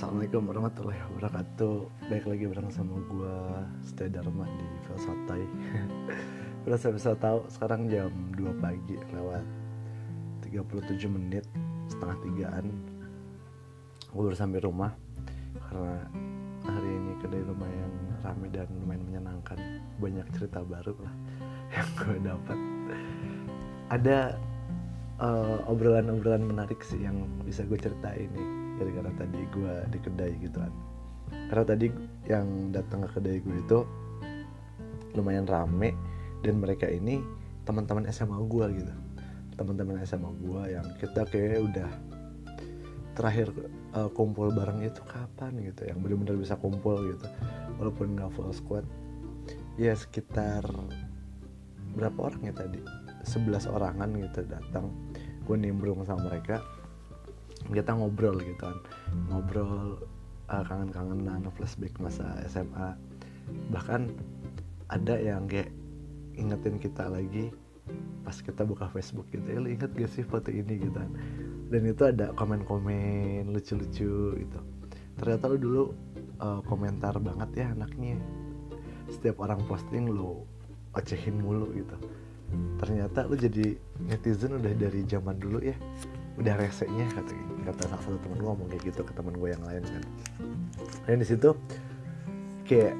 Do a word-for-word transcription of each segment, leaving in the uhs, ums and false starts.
Assalamualaikum warahmatullahi wabarakatuh. Baik lagi bareng sama gue Setia Dharma di Filsotai. Udah saya bisa tahu sekarang jam dua pagi lewat tiga puluh tujuh menit, setengah tigaan. Gue baru sampai rumah karena hari ini kedai lumayan ramai dan lumayan menyenangkan. Banyak cerita baru lah yang gue dapat. Ada uh, obrolan-obrolan menarik sih yang bisa gue ceritain nih, gara-gara tadi gue di kedai gitu kan. Karena tadi yang datang ke kedai gue itu lumayan rame, dan mereka ini teman-teman S M A gue gitu. Teman-teman S M A gue yang kita kayak udah terakhir uh, kumpul bareng itu kapan gitu, yang benar-benar bisa kumpul gitu walaupun nggak full squad. Ya sekitar berapa orang ya tadi, sebelas orangan gitu datang. Gue nimbrung sama mereka, kita ngobrol gitu kan, ngobrol uh, kangen-kangenan, flashback masa S M A. Bahkan ada yang kayak ingetin kita lagi pas kita buka Facebook gitu, ya lu inget gak sih foto ini gitu kan. Dan itu ada komen-komen lucu-lucu gitu. Ternyata lu dulu uh, komentar banget ya anaknya, setiap orang posting lu ocehin mulu gitu. Ternyata lu jadi netizen udah dari zaman dulu ya, udah resenya kata kata salah satu temen gue ngomong kayak gitu ke temen gue yang lain kan. Dan di situ kayak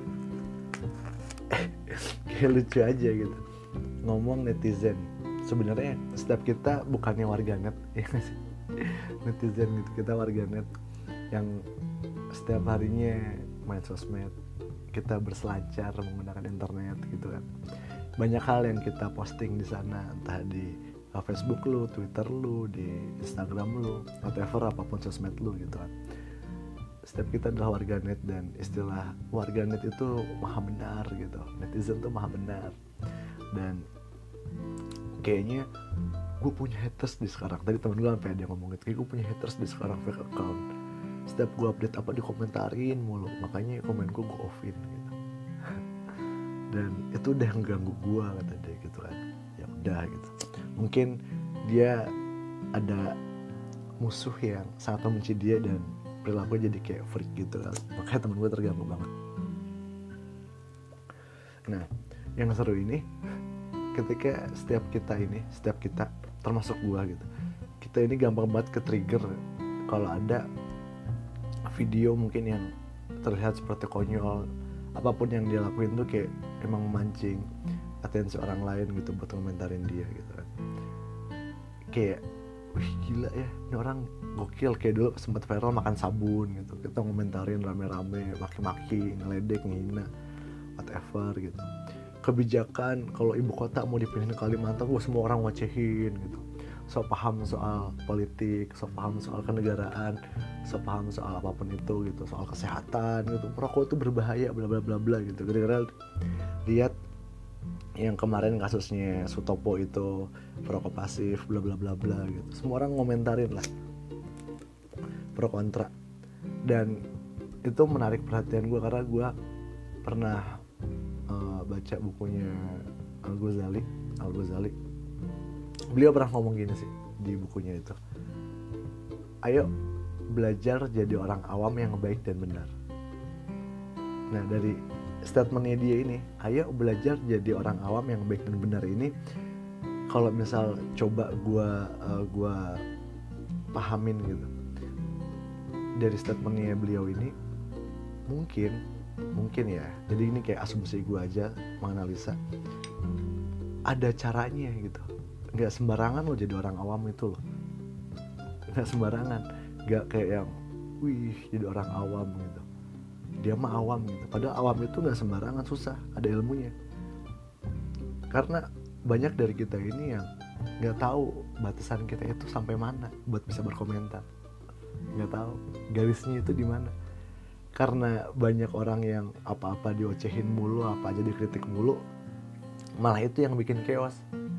kayak lucu aja gitu ngomong netizen. Sebenarnya setiap kita bukannya warganet ya nggak sih, netizen gitu, kita warganet yang setiap harinya main sosmed, kita berselancar menggunakan internet gitu kan. Banyak hal yang kita posting di sana, entah di Facebook lu, Twitter lu, di Instagram lu, whatever apapun sosmed lu gitu kan. Setiap kita adalah warganet, dan istilah warganet itu maha benar gitu. Netizen tuh maha benar. Dan kayaknya gue punya haters di sekarang. Tadi temen gue sampai ada yang ngomong gitu, kayak gue punya haters di sekarang fake account. Setiap gue update apa dikomentarin mulu, makanya komen gue gue offin gitu. Dan itu udah ngeganggu gue kata dia gitu kan. Ya udah gitu, mungkin dia ada musuh yang sangat membenci dia dan perilaku jadi kayak freak gitu kan. Makanya temen gue terganggu banget. Nah yang seru ini ketika setiap kita ini, setiap kita termasuk gue gitu, kita ini gampang banget ke trigger kalau ada video mungkin yang terlihat seperti konyol. Apapun yang dia lakuin tuh kayak emang memancing atensi orang lain gitu buat komentarin dia gitu kan. Kayak wih gila ya, ini orang gokil. Kayak dulu sempat viral makan sabun gitu, kita komentarin rame-rame, maki-maki, ngeledek, ngehina, whatever gitu. Kebijakan kalau ibu kota mau dipindahin ke Kalimantan, gue semua orang ngocehin gitu. So paham soal politik, so paham soal kenegaraan, so paham soal apapun itu gitu, soal kesehatan gitu. Merokok itu berbahaya, bla bla bla bla gitu. Gara-gara lihat yang kemarin kasusnya Sutopo itu perokok pasif, bla bla bla bla gitu. Semua orang ngomentarin lah pro kontra. Dan itu menarik perhatian gue karena gue pernah uh, baca bukunya Al-Ghazali Al-Ghazali Beliau pernah ngomong gini sih di bukunya itu, ayo belajar jadi orang awam yang baik dan benar. Nah dari statementnya dia ini, ayo belajar jadi orang awam yang baik dan benar ini, kalau misal coba gue uh, gue pahamin gitu dari statementnya beliau ini, mungkin mungkin ya, jadi ini kayak asumsi gue aja menganalisa, ada caranya gitu. Nggak sembarangan lo jadi orang awam itu loh, nggak sembarangan, nggak kayak yang wih jadi orang awam gitu, dia mah awam gitu. Padahal awam itu nggak sembarangan, susah, ada ilmunya. Karena banyak dari kita ini yang nggak tahu batasan kita itu sampai mana buat bisa berkomentar, nggak tahu garisnya itu di mana. Karena banyak orang yang apa-apa diocehin mulu, apa aja dikritik mulu, malah itu yang bikin chaos.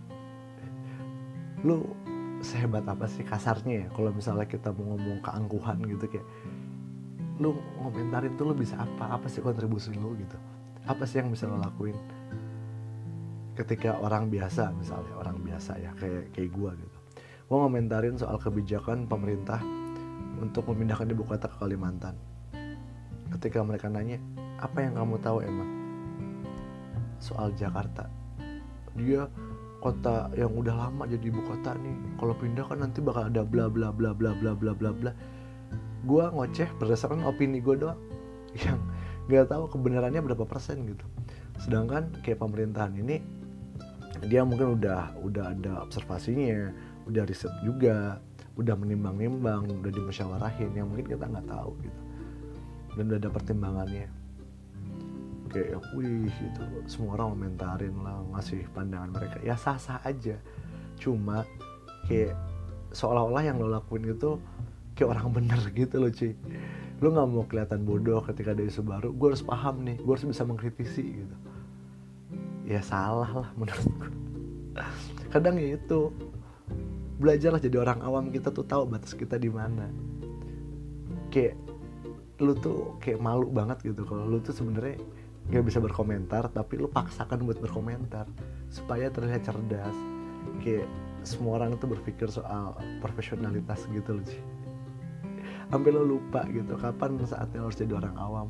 Lu sehebat apa sih kasarnya ya kalau misalnya kita mau ngomong keangkuhan gitu, kayak lu ngomentarin tuh lu bisa apa, apa sih kontribusi lu gitu, apa sih yang bisa lo lakuin ketika orang biasa, misalnya orang biasa ya kayak kayak gue gitu, gue ngomentarin soal kebijakan pemerintah untuk memindahkan ibu kota ke Kalimantan. Ketika mereka nanya, apa yang kamu tahu emang soal Jakarta? Dia kota yang udah lama jadi ibu kota nih, kalau pindah kan nanti bakal ada bla bla bla bla bla bla bla bla. Gue ngoceh berdasarkan opini gue doang yang nggak tahu kebenarannya berapa persen gitu. Sedangkan kayak pemerintahan ini dia mungkin udah udah ada observasinya, udah riset juga, udah menimbang-nimbang, udah dimusyawarahin yang mungkin kita nggak tahu gitu, dan udah ada pertimbangannya. Kayak wih gitu, semua orang komentarin lah, ngasih pandangan mereka, ya sah-sah aja. Cuma kayak seolah-olah yang lo lakuin itu kayak orang bener gitu loh cuy. Lo gak mau kelihatan bodoh ketika ada isu baru, gue harus paham nih, gue harus bisa mengkritisi gitu. Ya salah lah menurut gue. Kadang ya itu, belajarlah jadi orang awam, kita tuh tahu batas kita di mana. Kayak lu tuh kayak malu banget gitu kalau lu tuh sebenarnya gak bisa berkomentar, tapi lu paksakan buat berkomentar supaya terlihat cerdas. Kayak semua orang tuh berpikir soal profesionalitas gitu loh sih. Sampai lo lupa gitu kapan saatnya harus jadi orang awam.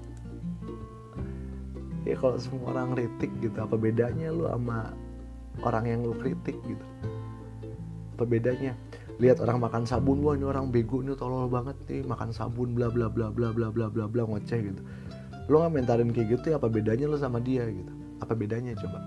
Ya kalau semua orang kritik gitu, apa bedanya lu sama orang yang lu kritik gitu? Apa bedanya? Lihat orang makan sabun, wah ini orang bego, ini tolol banget nih makan sabun bla bla bla bla bla bla bla bla, ngoceh gitu. Lu ngomentarin kayak gitu, ya apa bedanya lu sama dia gitu? Apa bedanya coba?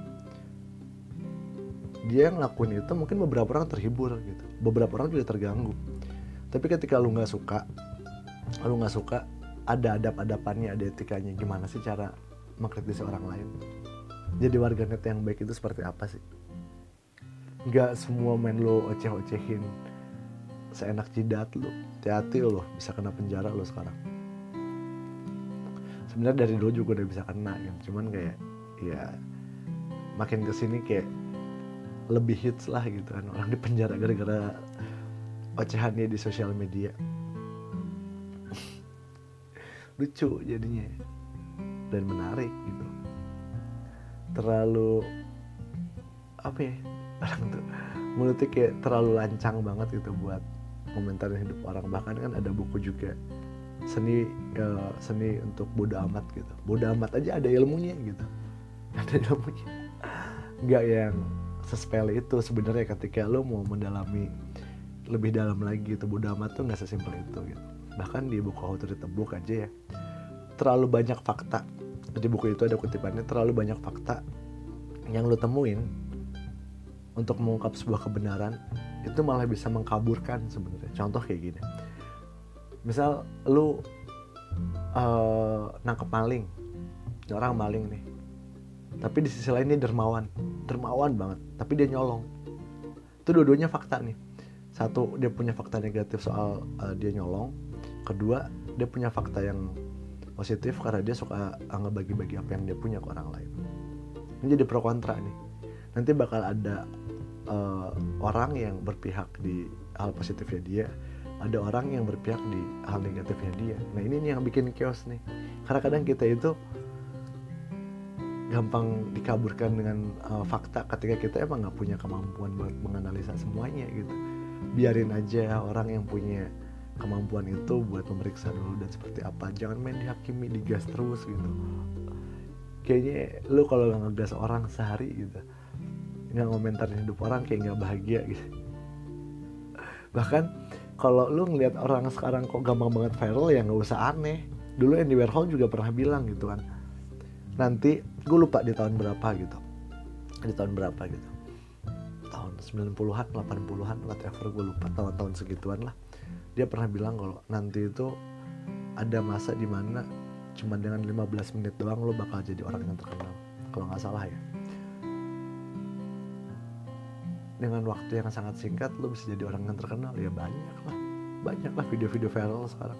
Dia yang ngelakuin itu mungkin beberapa orang terhibur gitu, beberapa orang juga terganggu. Tapi ketika lu nggak suka, lu nggak suka, ada adab-adapannya, ada etikanya. Gimana sih cara mengkritisi orang lain? Jadi warganet yang baik itu seperti apa sih? Nggak semua main lu oceh-ocehin seenak jidat lu. Hati-hati lu, bisa kena penjara lu sekarang. Sebenarnya dari dulu juga udah bisa kena gitu. Cuman kayak ya makin kesini kayak lebih hits lah gitu kan, orang di penjara gara-gara ocehannya di sosial media. Lucu jadinya dan menarik gitu. Terlalu apa ya, orang tuh mulutnya kayak terlalu lancang banget gitu buat komentarin hidup orang. Bahkan kan ada buku juga, seni uh, seni untuk bodo amat gitu. Bodo amat aja ada ilmunya gitu, ada ilmunya. Nggak yang sesepele itu sebenarnya ketika lo mau mendalami lebih dalam lagi gitu. Bodo amat tuh nggak sesimpel itu gitu. Bahkan di buku How to Read a Book aja ya, terlalu banyak fakta. Di buku itu ada kutipannya, terlalu banyak fakta yang lo temuin untuk mengungkap sebuah kebenaran itu malah bisa mengkaburkan sebenarnya. Contoh kayak gini, misal lo uh, nangkep maling, orang maling nih, tapi di sisi lain dia dermawan, dermawan banget, tapi dia nyolong. Itu dua-duanya fakta nih. Satu, dia punya fakta negatif soal uh, dia nyolong. Kedua, dia punya fakta yang positif karena dia suka ngebagi-bagi apa yang dia punya ke orang lain. Ini jadi pro kontra nih. Nanti bakal ada uh, orang yang berpihak di hal positifnya dia, ada orang yang berpihak di hal negatifnya dia. Nah ini nih yang bikin chaos nih. Karena kadang kita itu gampang dikaburkan dengan uh, fakta ketika kita emang gak punya kemampuan buat menganalisa semuanya gitu. Biarin aja orang yang punya kemampuan itu buat memeriksa dulu dan seperti apa. Jangan main dihakimi, digas terus gitu. Kayaknya lu kalau gak ngegas orang sehari gitu, gak ngomentarin hidup orang, kayak gak bahagia gitu. Bahkan kalau lu ngeliat orang sekarang kok gampang banget viral, ya gak usah aneh. Dulu Andy Warhol juga pernah bilang gitu kan, nanti gue lupa di tahun berapa gitu, di tahun berapa gitu, tahun sembilan puluhan, delapan puluhan, whatever, gue lupa, tahun-tahun segituan lah. Dia pernah bilang kalau nanti itu ada masa dimana cuma dengan lima belas menit doang lo bakal jadi orang yang terkenal, kalau gak salah ya. Dengan waktu yang sangat singkat lo bisa jadi orang yang terkenal, ya banyak lah, banyak lah video-video viral sekarang.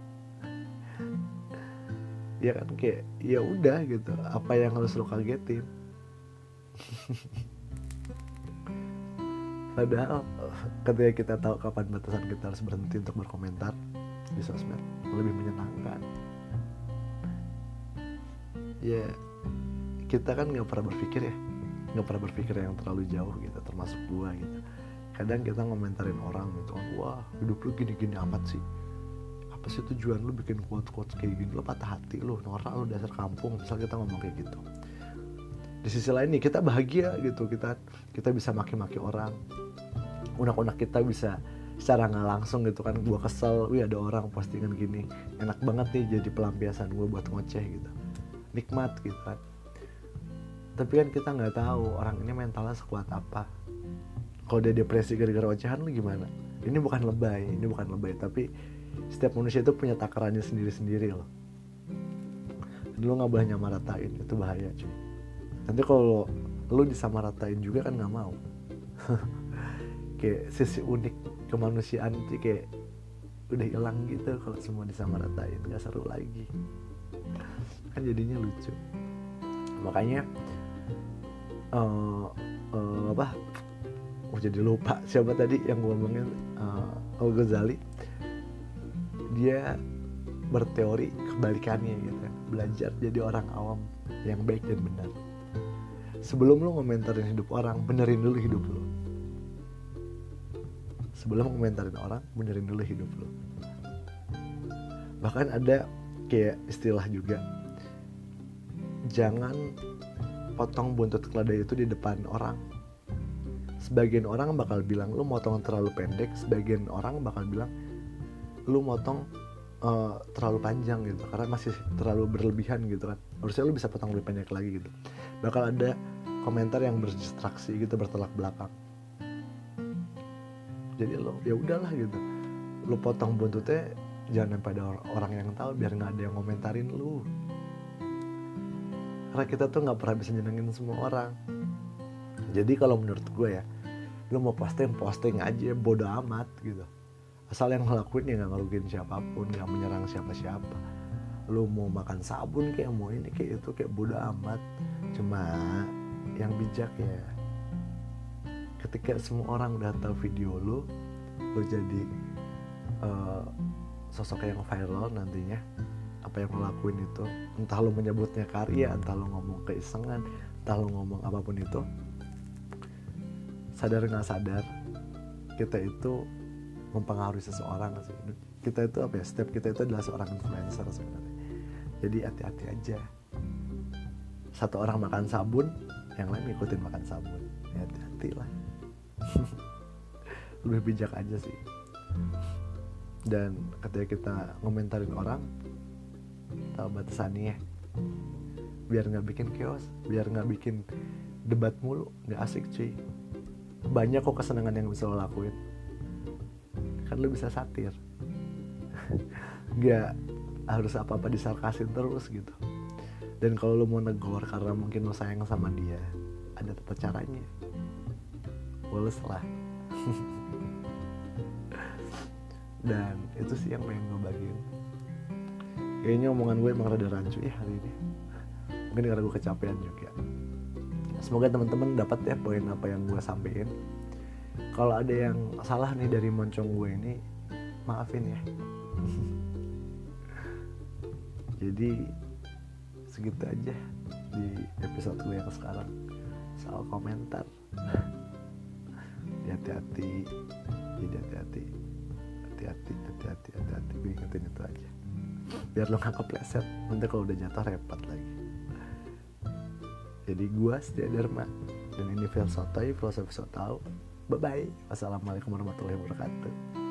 Ya kan, kayak ya udah gitu, apa yang harus lo kagetin? Padahal ketika kita tahu kapan batasan kita harus berhenti untuk berkomentar di sosmed, lebih menyenangkan. Ya kita kan nggak pernah berpikir ya, nggak pernah berpikir yang terlalu jauh gitu, termasuk gua gitu. Kadang kita ngomentarin orang gitu, wah hidup lu gini-gini amat sih, apa sih tujuan lu bikin quotes-quotes kayak gini, lu patah hati, lu norak, lu dasar kampung, misal kita ngomong kayak gitu. Di sisi lain nih kita bahagia gitu, kita kita bisa maki-maki orang, unek-unek kita bisa secara nggak langsung gitu kan. Gue kesel, wih ada orang postingan gini, enak banget nih jadi pelampiasan gue buat ngoceh gitu, nikmat gitu kan. Tapi kan kita nggak tahu orang ini mentalnya sekuat apa. Kalau dia depresi gara-gara ocehan lu gimana? Ini bukan lebay, ini bukan lebay, tapi setiap manusia itu punya takarannya sendiri-sendiri loh. Dan lu nggak boleh nyamaratakin, itu bahaya cuy. Nanti kalau lu disamaratain juga kan nggak mau. Kayak sisi unik kemanusiaan itu kayak udah hilang gitu kalau semua disamaratain, nggak seru lagi. Kan jadinya lucu. Makanya uh, uh, apa? Oh jadi lupa siapa tadi yang gue ngomongin, uh, Al-Ghazali. Dia berteori kebalikannya gitu kan, belajar jadi orang awam yang baik dan benar. Sebelum lu ngomentarin hidup orang, benerin dulu hidup lu. Sebelum ngomentarin orang, benerin dulu hidup lu. Bahkan ada kayak istilah juga, jangan potong buntut keledai itu di depan orang. Sebagian orang bakal bilang lu motong terlalu pendek, sebagian orang bakal bilang lu motong uh, terlalu panjang gitu, karena masih terlalu berlebihan gitu kan. Harusnya lu bisa potong lebih pendek lagi gitu. Bakal ada komentar yang berdistraksi gitu, bertolak belakang. Jadi lo ya udahlah gitu, lu potong buntutnya jangan pada orang yang tahu, biar nggak ada yang komentarin lu. Karena kita tuh nggak pernah bisa nyenengin semua orang. Jadi kalau menurut gue ya, lu mau posting posting aja, bodo amat gitu. Asal yang ngelakuin ya nggak ngerugiin siapapun, nggak menyerang siapa-siapa. Lu mau makan sabun kayak mau ini kayak itu kayak bodo amat. Cuma yang bijak ya, ketika semua orang udah tahu video lu, lu jadi uh, sosok yang viral nantinya. Apa yang lo lakuin itu, entah lo menyebutnya karya, entah lo ngomong keisengan, entah lo ngomong apapun itu, sadar nggak sadar kita itu mempengaruhi seseorang sih. Kita itu apa ya, setiap kita itu adalah seorang influencer sebenarnya. Jadi hati-hati aja. Satu orang makan sabun, yang lain ikutin makan sabun, ya hati-hati lah. Lebih bijak aja sih. Dan ketika kita ngomentarin orang, tahu batasannya, biar nggak bikin chaos, biar nggak bikin debat mulu, nggak asik cuy. Banyak kok kesenangan yang bisa lo lakuin. Kan lo bisa satir, nggak harus apa-apa disarkasin terus gitu. Dan kalau lo mau negor karena mungkin lo sayang sama dia, ada tata caranya. Woles lah. Dan itu sih yang pengen gue bagiin. Kayaknya omongan gue emang rada rancu ya hari ini. Mungkin karena gue kecapean juga. Semoga teman-teman dapat ya poin apa yang gue sampein. Kalau ada yang salah nih dari moncong gue ini, maafin ya. Jadi segitu aja di episode gue yang sekarang soal komentar. Hati-hati, jadi hati-hati, hati-hati, hati-hati, hati-hati. Gue ingetin itu aja. Biar lo gak kepleset, nanti kalau udah jatuh repot lagi. Jadi gue Setia Dharma, dan ini Phil Sotoy, Filosofi So Tau. Bye bye. Wassalamualaikum warahmatullahi wabarakatuh.